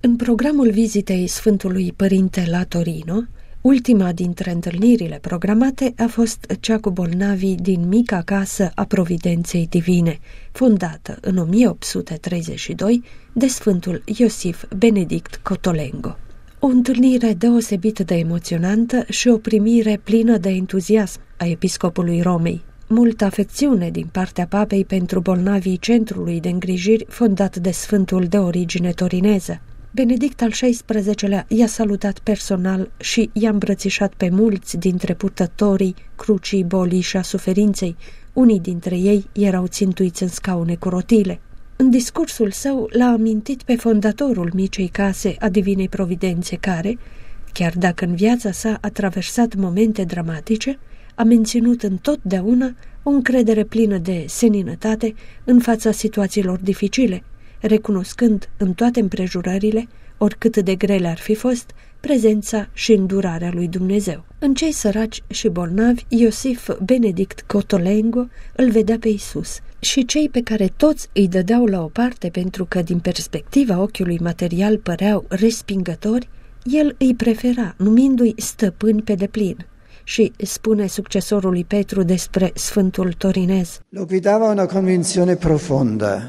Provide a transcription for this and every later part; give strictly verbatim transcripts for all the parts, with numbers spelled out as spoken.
În programul vizitei Sfântului Părinte la Torino, ultima dintre întâlnirile programate a fost cea cu bolnavii din mica casă a Providenței Divine, fondată în o mie opt sute treizeci și doi de Sfântul Iosif Benedict Cotolengo. O întâlnire deosebit de emoționantă și o primire plină de entuziasm a episcopului Romei. Multă afecțiune din partea papei pentru bolnavii centrului de îngrijiri fondat de Sfântul de origine torineză. Benedict al șaisprezecelea i-a salutat personal și i-a îmbrățișat pe mulți dintre purtătorii crucii bolii și a suferinței. Unii dintre ei erau țintuiți în scaune cu rotile. În discursul său l-a amintit pe fondatorul micei case a Divinei Providențe care, chiar dacă în viața sa a traversat momente dramatice, a menținut întotdeauna o încredere plină de seninătate în fața situațiilor dificile, recunoscând în toate împrejurările, oricât de grele ar fi fost, prezența și îndurarea lui Dumnezeu. În cei săraci și bolnavi, Iosif Benedict Cotolengo îl vedea pe Iisus și cei pe care toți îi dădeau la o parte pentru că din perspectiva ochiului material păreau respingători, el îi prefera, numindu-i stăpâni pe deplin. Și spune succesorului Petru despre Sfântul Torinez: Lo guidava una convinzione profonda.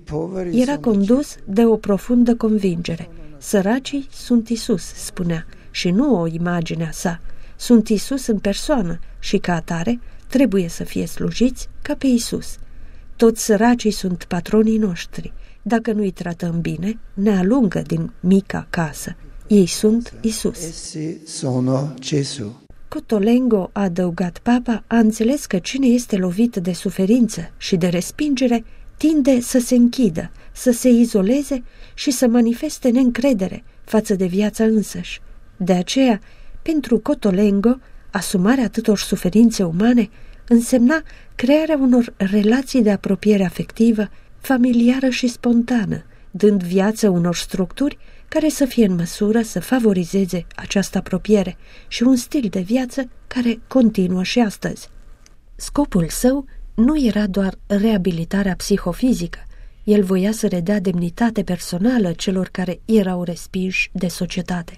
Era condus de o profundă convingere. Săracii sunt Isus, spunea, și nu o imagine a sa. Sunt Isus în persoană și ca atare trebuie să fie slujiți ca pe Isus. Toți săracii sunt patronii noștri. Dacă nu-i tratăm bine, ne alungă din mica casă. Ei sunt Isus. Essi sono Gesù. Cotolengo, a adăugat papa, a înțeles că cine este lovit de suferință și de respingere tinde să se închidă, să se izoleze și să manifeste neîncredere față de viața însăși. De aceea, pentru Cotolengo, asumarea atâtor suferințe umane însemna crearea unor relații de apropiere afectivă, familiară și spontană, dând viață unor structuri care să fie în măsură să favorizeze această apropiere și un stil de viață care continuă și astăzi. Scopul său nu era doar reabilitarea psihofizică, el voia să redea demnitate personală celor care erau respinși de societate.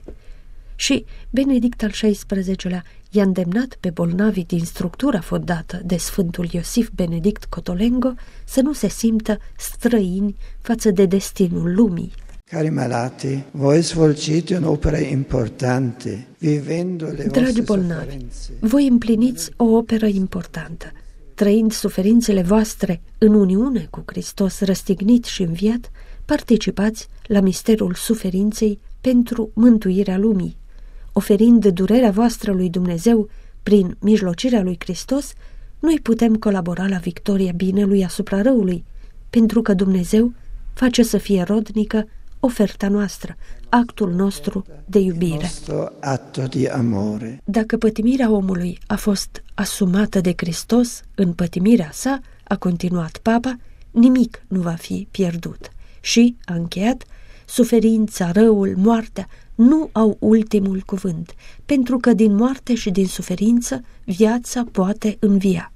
Și Benedict al șaisprezecelea i-a îndemnat pe bolnavii din structura fondată de Sfântul Iosif Benedict Cotolengo să nu se simtă străini față de destinul lumii. Cari malati, voi svolgete un'opera importante, vivendo le Dragi vostre bolnavi, sofferenze. voi împliniți o operă importantă, trăind suferințele voastre în uniune cu Hristos răstignit și înviat, participați la misterul suferinței pentru mântuirea lumii. Oferind durerea voastră lui Dumnezeu prin mijlocirea lui Hristos, noi putem colabora la victoria binelui asupra răului, pentru că Dumnezeu face să fie rodnică oferta noastră, actul nostru de iubire. Atto di amore. Dacă pătimirea omului a fost asumată de Hristos în pătimirea sa, a continuat papa, nimic nu va fi pierdut. Și, a încheiat, suferința, răul, moartea nu au ultimul cuvânt, pentru că din moarte și din suferință viața poate învia.